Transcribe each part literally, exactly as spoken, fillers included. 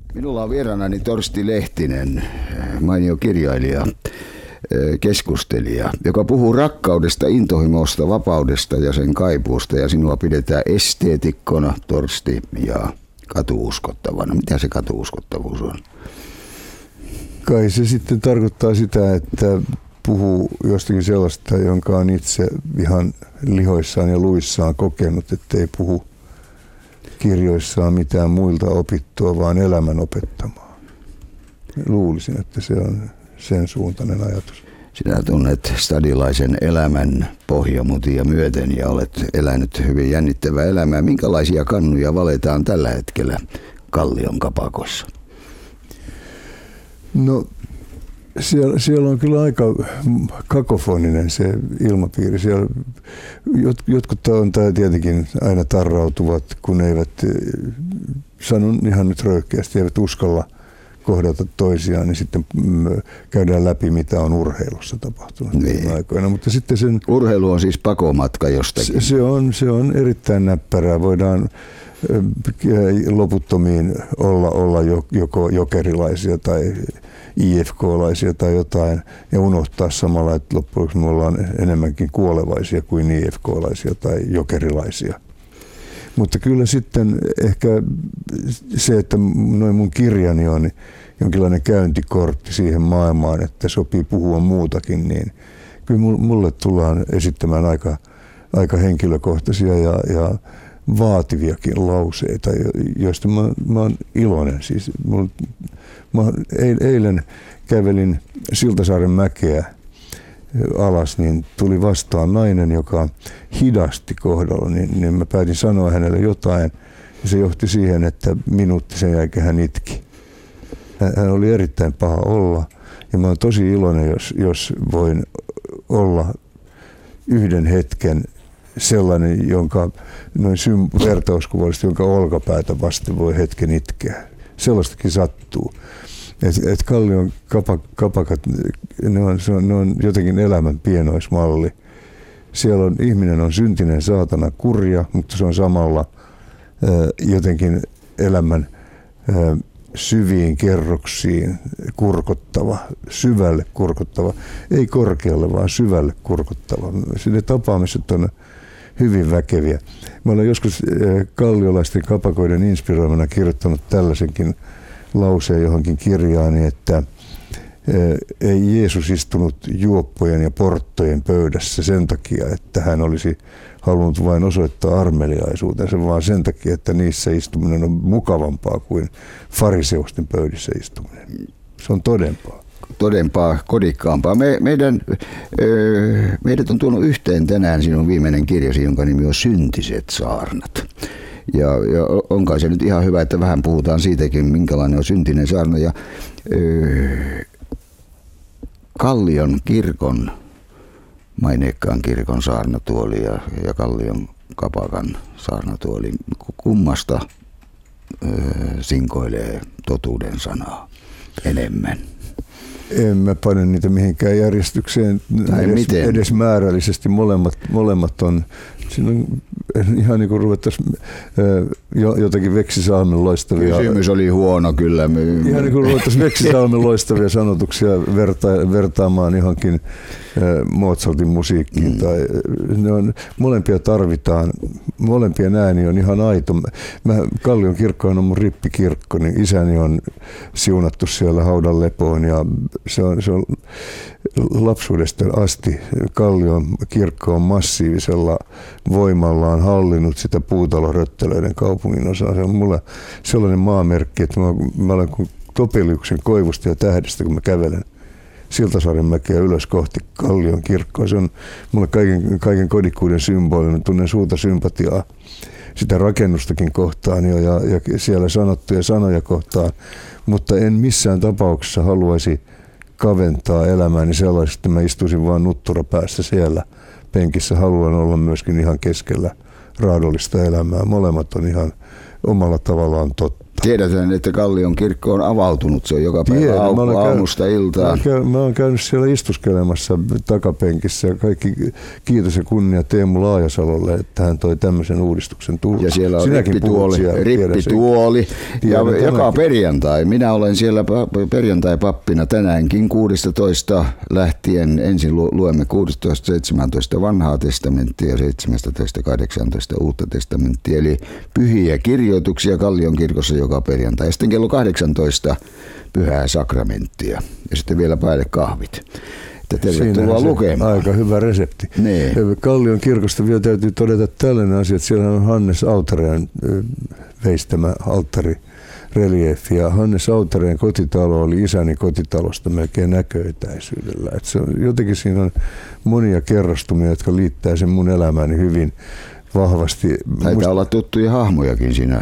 Minulla on vieraanani Torsti Lehtinen, mainio kirjailija, keskustelija, joka puhuu rakkaudesta, intohimosta, vapaudesta ja sen kaipuusta. Ja sinua pidetään esteetikkona, Torsti, ja katuuskottavana. Mitä se katuuskottavuus on? Kai se sitten tarkoittaa sitä, että puhuu jostakin sellaista, jonka on itse ihan lihoissaan ja luissaan kokenut, ettei puhu kirjoissaan mitään muilta opittua, vaan elämän opettamaa. Luulisin, että se on sen suuntainen ajatus. Sinä tunnet stadilaisen elämän pohjamutia myöten ja olet elänyt hyvin jännittävää elämää. Minkälaisia kannuja valetaan tällä hetkellä Kallion kapakossa? No siellä, siellä on kyllä aika kakofoninen se ilmapiiri. Siellä jotkut on tietenkin aina tarrautuvat, kun eivät, sanon ihan nyt röyhkeästi, eivät uskalla kohdata toisiaan, niin sitten käydään läpi, mitä on urheilussa tapahtunut niin aikoina. Mutta sitten sen, urheilu on siis pakomatka jostakin. Se on, se on erittäin näppärää. Voidaan loputtomiin olla, olla joko jokerilaisia tai I F K-laisia tai jotain ja unohtaa samalla, että loppujen me ollaan enemmänkin kuolevaisia kuin I F K-laisia tai jokerilaisia. Mutta kyllä sitten ehkä se, että noin mun kirjani on jonkinlainen käyntikortti siihen maailmaan, että sopii puhua muutakin, niin kyllä mulle tullaan esittämään aika, aika henkilökohtaisia ja, ja vaativiakin lauseita, joista mä, mä oon iloinen. Siis, mulla, mä eilen kävelin Siltasaaren mäkeä alas, niin tuli vastaan nainen, joka hidasti kohdalla, niin, niin mä päätin sanoa hänelle jotain, ja se johti siihen, että minuutti sen jälkeen hän itki. Hän oli erittäin paha olla, ja mä oon tosi iloinen, jos, jos voin olla yhden hetken sellainen, jonka noin sym- vertauskuvallisesti, jonka olkapäätä vasten voi hetken itkeä. Sellaistakin sattuu. Et, et Kallion kapa, kapakat, ne on, on, ne on jotenkin elämän pienoismalli. Siellä on, ihminen on syntinen saatana kurja, mutta se on samalla ää, jotenkin elämän ää, syviin kerroksiin kurkottava, syvälle kurkottava, ei korkealle, vaan syvälle kurkottava. Ne tapaamiset on hyvin väkeviä. Mä olen joskus kalliolaisten kapakoiden inspiroimana kirjoittanut tällaisenkin lauseen johonkin kirjaani, että ei Jeesus istunut juoppojen ja porttojen pöydässä sen takia, että hän olisi halunnut vain osoittaa armeliaisuutensa, vaan sen takia, että niissä istuminen on mukavampaa kuin fariseusten pöydissä istuminen. Se on todempaa. Todempaa, kodikkaampaa. Me, meidän, öö, meidät on tuonut yhteen tänään sinun viimeinen kirjasi, jonka nimi on Syntiset saarnat. Ja, ja on kai se nyt ihan hyvä, että vähän puhutaan siitäkin, minkälainen on syntinen saarna. Ja, öö, Kallion kirkon, maineikkaan kirkon saarnatuoli ja, ja Kallion kapakan saarnatuoli, kummasta öö, sinkoilee totuuden sanaa enemmän? En mä pane niitä mihinkään järjestykseen edes, edes määrällisesti. Molemmat, molemmat on, siinä on ihan niin kuin ruvettaisiin jotakin Veksisalmen loistavia. Kysymys oli huono kyllä. Ihan niin kuin ruvettaisiin Veksisalmen loistavia sanotuksia verta, vertaamaan johonkin Mozartin musiikkiin. Mm. Tai, ne on, molempia tarvitaan, molempien ääni on ihan aito. Mä, Kallion kirkko on mun rippikirkko, niin isäni on siunattu siellä haudan lepoon ja se on, se on lapsuudesta asti. Kallion kirkko on massiivisella voimallaan hallinnut sitä puutaloröttelöiden kaupungin osaa. Se on mulle sellainen maamerkki, että mä, mä olen kuin Topeliuksen koivusta ja tähdestä, kun mä kävelen Siltasaaren mäkeä ylös kohti Kallion kirkkoa. Se on mulle kaiken, kaiken kodikkuuden symboli. Mä tunnen suurta sympatiaa sitä rakennustakin kohtaan ja, ja, ja siellä sanottuja sanoja kohtaan, mutta en missään tapauksessa haluaisi kaventaa elämääni sellaisesti, että mä istuisin vaan nuttura päässä siellä penkissä. Haluan olla myöskin ihan keskellä raadollista elämää. Molemmat on ihan omalla tavallaan totta. Tiedetään, että Kallion kirkko on avautunut. Se on joka päivä Tiedän, au- mä aamusta käy, iltaan. Mä, mä oon käynyt siellä istuskelemassa takapenkissä ja kaikki kiitos ja kunnia Teemu Laajasalolle, että hän toi tämmöisen uudistuksen tullut. Ja siellä on Sinäkin rippituoli, siellä, rippituoli ja tiedän, joka tämänkin. perjantai. Minä olen siellä perjantai-pappina tänäänkin kuudestatoista lähtien. Ensin luemme kuusitoista seitsemäntoista vanhaa testamenttia ja seitsemäntoista kahdeksantoista uutta testamenttia. Eli pyhiä kirjoituksia Kallion kirkossa joka perjantai. Ja sitten kello kahdeksantoista pyhää sakramenttia. Ja sitten vielä päälle kahvit. Tervetuloa lukemaan. Aika hyvä resepti. Nee. Kallion kirkosta vielä täytyy todeta tällainen asia, että siellä on Hannes Autareen veistämä alttarireliefi. Ja Hannes Autareen kotitalo oli isäni kotitalosta melkein näköetäisyydellä. Et se on, jotenkin siinä on monia kerrostumia, jotka liittää sen mun elämääni hyvin vahvasti. Taitaa Must... olla tuttuja hahmojakin siinä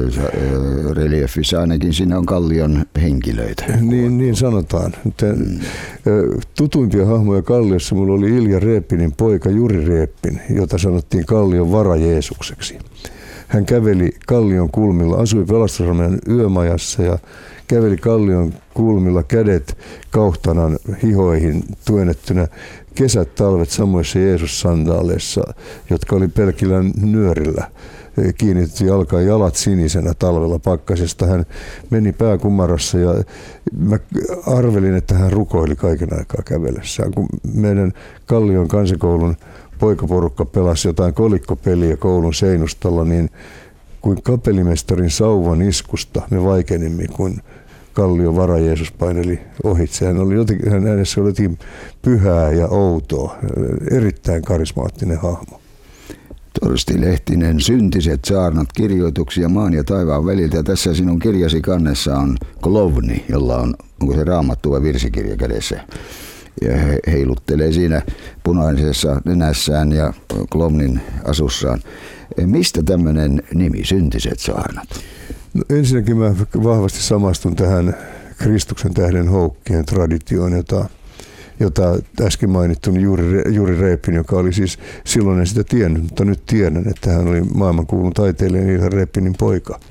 reliefissä, ainakin siinä on Kallion henkilöitä. Niin, niin sanotaan. Mm. Tutuimpia hahmoja Kalliossa mulla oli Ilja Reepinin poika Juri Reepin, jota sanottiin Kallion varajeesukseksi. Hän käveli Kallion kulmilla, asui Pelastusarmeijan yömajassa ja käveli Kallion kulmilla kädet kauhtanan hihoihin työnnettynä kesät, talvet samoissa Jeesus-sandaaleissa, jotka oli pelkillä nyörillä. Kiinnitetty jalkaan jalat sinisenä talvella pakkasesta. Hän meni pääkumarassa ja mä arvelin, että hän rukoili kaiken aikaa kävellessään. Kun meidän Kallion kansakoulun poikaporukka pelasi jotain kolikkopeliä koulun seinustalla, niin kuin kapellimestarin sauvan iskusta me vaikenimme, kun Kallion varajeesus paineli ohitse. Hän oli jotenkin, hän äänessä oli jotenkin pyhää ja outoa, erittäin karismaattinen hahmo. Torsti Lehtinen, Syntiset saarnat, kirjoituksia maan ja taivaan väliltä. Ja tässä sinun kirjasi kannessa on klovni, jolla on, onko se raamattu vai virsikirja kädessä. Ja he heiluttelee siinä punaisessa nenässään ja klovnin asussaan. Mistä tämmöinen nimi, Syntiset saarnat? No, ensinnäkin mä vahvasti samastun tähän Kristuksen tähden houkkien traditioon, jota, jota äsken mainittu Juri, Juri Reepin, joka oli siis silloin en sitä tiennyt, mutta nyt tiedän, että hän oli maailmankuulun taiteilija Ilja Reepinin poika.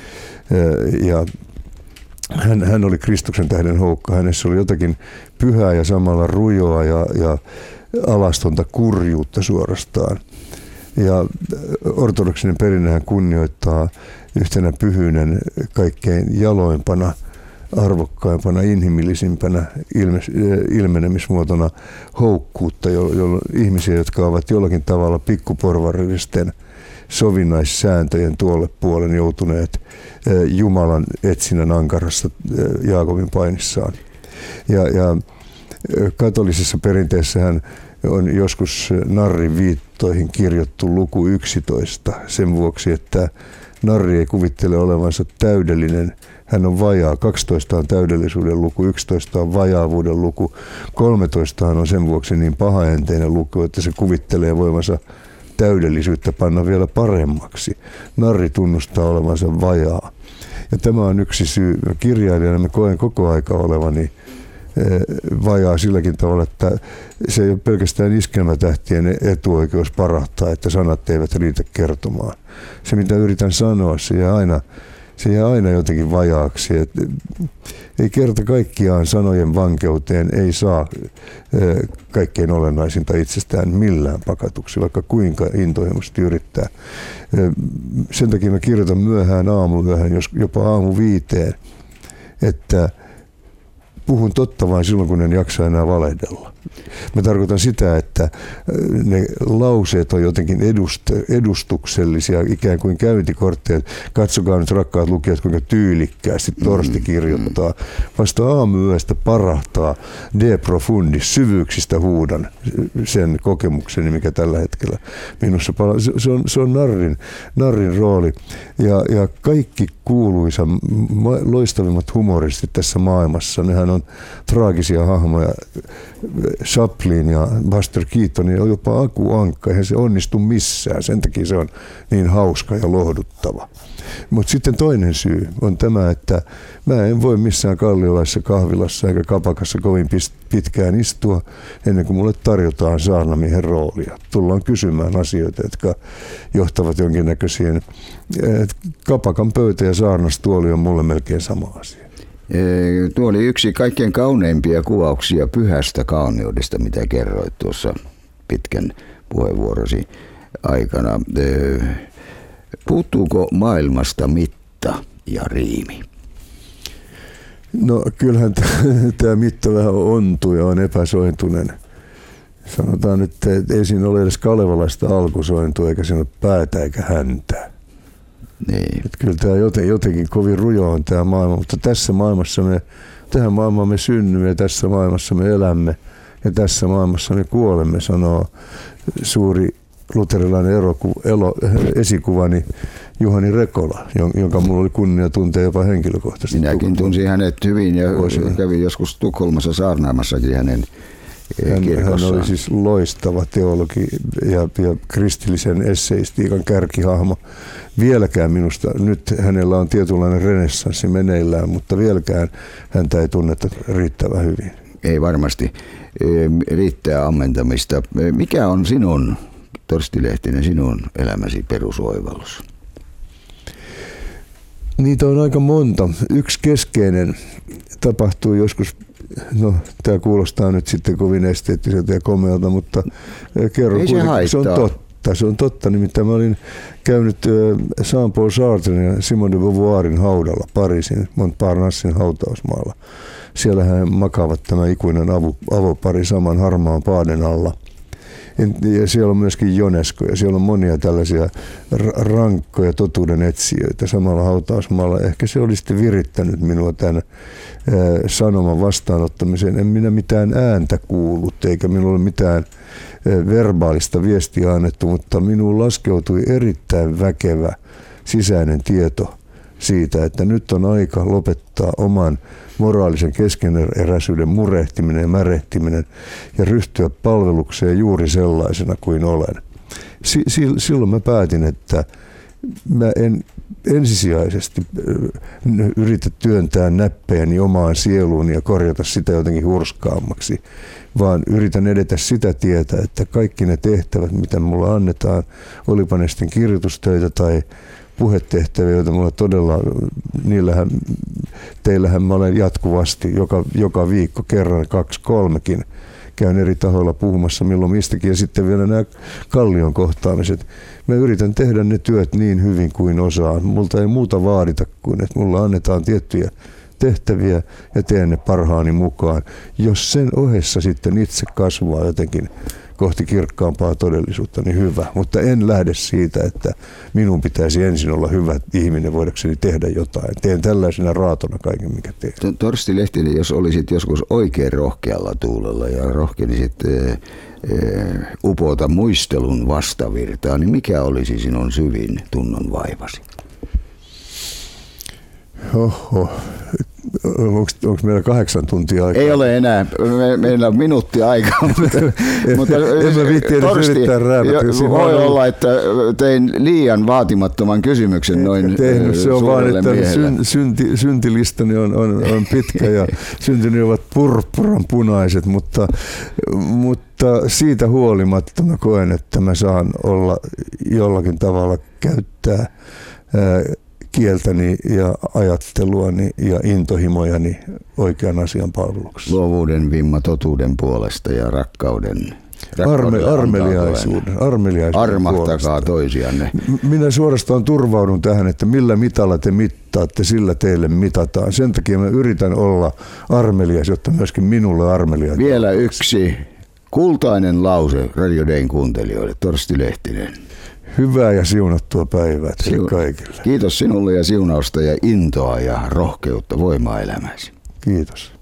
Ja hän, hän oli Kristuksen tähden houkka. Hänessä oli jotakin pyhää ja samalla rujoa ja, ja alastonta kurjuutta suorastaan. Ja ortodoksinen perinnehän kunnioittaa yhtenä pyhyyden kaikkein jaloimpana, arvokkaimpana, inhimillisimpänä ilme, ilmenemismuotona houkkuutta, jolloin ihmisiä, jotka ovat jollakin tavalla pikkuporvarillisten sovinnaissääntöjen tuolle puolen joutuneet Jumalan etsinnän ankarassa Jaakobin painissaan. Ja, ja katolisessa perinteessähän on joskus narrin viittoihin kirjattu luku yksitoista sen vuoksi, että narri ei kuvittele olevansa täydellinen. Hän on vajaa. kaksitoista on täydellisyyden luku, yksitoista on vajaavuuden luku, kolmetoista on sen vuoksi niin pahaenteinen luku, että se kuvittelee voivansa täydellisyyttä panna vielä paremmaksi. Narri tunnustaa olevansa vajaa. Ja tämä on yksi syy. Kirjailijana mä koen koko aika olevani vajaa silläkin tavalla, että se ei ole pelkästään iskelmätähtien etuoikeus parahtaa, että sanat eivät riitä kertomaan. Se, mitä yritän sanoa, se jää aina, se jää aina jotenkin vajaaksi. Et ei kerta kaikkiaan sanojen vankeuteen ei saa kaikkein olennaisinta itsestään millään pakatuksi, vaikka kuinka intohimoisesti yrittää. Sen takia mä kirjoitan myöhään aamuyöhön, jos jopa aamu viiteen, että puhun totta vain silloin, kun en jaksa enää valehdella. Mä tarkoitan sitä, että ne lauseet on jotenkin edust- edustuksellisia, ikään kuin käyntikortteja. Katsokaa nyt, rakkaat lukijat, kuinka tyylikkäästi Torsti kirjoittaa. Vasta aamuyöstä parahtaa de profundis, syvyyksistä huudan sen kokemukseni, mikä tällä hetkellä minussa palaa. Se on, se on narrin, narrin rooli. Ja, ja kaikki kuuluisa, loistavimmat humoristit tässä maailmassa, nehän on traagisia hahmoja. Chaplin ja Buster Keaton ja jopa Aku Ankka, eihän se onnistu missään. Sen takia se on niin hauska ja lohduttava. Mutta sitten toinen syy on tämä, että mä en voi missään kalliolaisessa kahvilassa eikä kapakassa kovin pitkään istua ennen kuin mulle tarjotaan saarnamiehen roolia. Tullaan kysymään asioita, jotka johtavat jonkinnäköisiin. Kapakan pöytä ja saarnastuoli on mulle melkein sama asia. Tuo oli yksi kaikkein kauneimpia kuvauksia pyhästä kauneudesta, mitä kerroit tuossa pitkän puheenvuorosi aikana. Puuttuuko maailmasta mitta ja riimi? No kyllähän tämä mitta vähän ontuu ja on epäsointunen. Sanotaan nyt, että ei siinä ole edes kalevalaista alkusointua, eikä siinä ole päätä eikä häntää. Niin. Että kyllä tämä joten, jotenkin kovin rujo on tämä maailma, mutta tässä maailmassa me, tähän maailmaan me synnymme ja tässä maailmassa me elämme ja tässä maailmassa me kuolemme, sanoo suuri luterilainen eroku, elo, esikuvani Juhani Rekola, jonka minulla oli kunnia tuntea jopa henkilökohtaisesti. Minäkin tunsin hänet hyvin ja kävin joskus Tukholmassa saarnaamassakin hänen kirkossaan. Hän oli siis loistava teologi ja, ja kristillisen esseistiikan kärkihahmo. Vieläkään minusta, nyt hänellä on tietynlainen renessanssi meneillään, mutta vieläkään häntä ei tunneta riittävän hyvin. Ei varmasti. Riittää ammentamista. Mikä on sinun, Torsti Lehtinen, sinun elämäsi perusoivallus? Niitä on aika monta. Yksi keskeinen tapahtuu joskus, no tämä kuulostaa nyt sitten kovin esteettiseltä ja komealta, mutta kerron kuitenkin, se on totta. Se on totta, nimittäin mä olin käynyt Jean-Paul Sartren ja Simone de Beauvoirin haudalla Pariisin Montparnassin hautausmaalla. Siellähän makaavat tämä ikuinen avo, avopari saman harmaan paaden alla. Ja siellä on myöskin Jonesko ja siellä on monia tällaisia rankkoja totuuden etsijöitä samalla hautausmaalla. Ehkä se oli sitten virittänyt minua tämän sanoman vastaanottamiseen. En minä mitään ääntä kuullut eikä minulla ole mitään verbaalista viestiä annettu, mutta minuun laskeutui erittäin väkevä sisäinen tieto siitä, että nyt on aika lopettaa oman moraalisen keskeneräisyyden murehtiminen ja märehtiminen ja ryhtyä palvelukseen juuri sellaisena kuin olen. Si- silloin mä päätin, että mä en ensisijaisesti yritä työntää näppejäni omaan sieluuni ja korjata sitä jotenkin hurskaammaksi, vaan yritän edetä sitä tietä, että kaikki ne tehtävät, mitä mulla annetaan, olipa ne sitten kirjoitustöitä tai puhetehtäviä, joita mulla todella, niillähän, teillähän mä olen jatkuvasti joka, joka viikko kerran, kaksi, kolmekin, käyn eri tahoilla puhumassa milloin mistäkin ja sitten vielä nämä Kallion kohtaamiset. Mä yritän tehdä ne työt niin hyvin kuin osaan. Multa ei muuta vaadita kuin, että mulla annetaan tiettyjä tehtäviä ja teen ne parhaani mukaan. Jos sen ohessa sitten itse kasvaa jotenkin kohti kirkkaampaa todellisuutta, niin hyvä. Mutta en lähde siitä, että minun pitäisi ensin olla hyvä ihminen voidakseni tehdä jotain. Teen tällaisena raatona kaiken, mikä teen. Torsti Lehtinen, jos olisit joskus oikein rohkealla tuulella ja rohkenisit e, e, upota muistelun vastavirtaan, niin mikä olisi sinun syvin tunnon vaivasi? Oho. Onko meillä kahdeksan tuntia aikaa? Ei ole enää. Me, meillä on minuutti aikaa. mutta, mutta en mä viitti edes yrittää rääpätä. Voi olla, että tein liian vaatimattoman kysymyksen noin tehnyt. Se on vaan, että syn, synti, syntilistani on, on, on pitkä ja syntyni ovat purppuran punaiset, mutta, mutta siitä huolimatta mä koen, että mä saan olla jollakin tavalla käyttää ää, kieltäni ja ajatteluani ja intohimojani oikean asian palveluksessa. Luovuuden vimma totuuden puolesta ja rakkauden, Arme, armeliaisuuden, armeliaisuuden Armahtakaa puolesta. Toisianne. Minä suorastaan turvaudun tähän, että millä mitalla te mittaatte, sillä teille mitataan. Sen takia mä yritän olla armelias, jotta myöskin minulle armelias. Vielä yksi kultainen lause Radio Dayn kuuntelijoille. Torsti Lehtinen. Hyvää ja siunattua päivää teille kaikille. Kiitos sinulle ja siunausta ja intoa ja rohkeutta voimaa elämäsi. Kiitos.